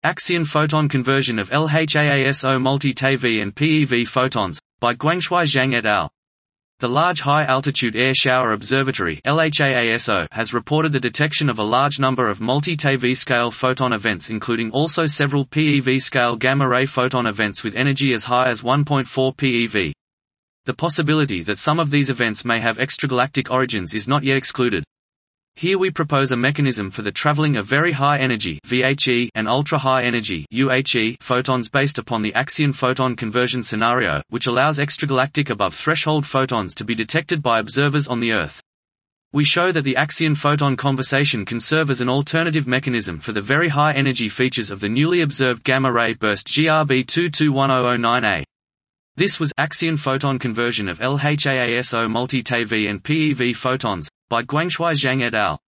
Axion photon conversion of LHAASO multi-TeV and PeV photons, by Guangshui Zhang et al. The Large High Altitude Air Shower Observatory (LHAASO) has reported the detection of a large number of multi-TeV scale photon events, including also several PeV scale gamma-ray photon events with energy as high as 1.4 PeV. The possibility that some of these events may have extragalactic origins is not yet excluded. Here we propose a mechanism for the traveling of very high energy (VHE) and ultra-high energy (UHE) photons based upon the Axion photon conversion scenario, which allows extragalactic above-threshold photons to be detected by observers on the Earth. We show that the Axion photon conversation can serve as an alternative mechanism for the very high energy features of the newly observed gamma-ray burst GRB 221009A. This was Axion photon conversion of LHAASO multi-TeV and PeV photons, by Guangshui Zhang et al.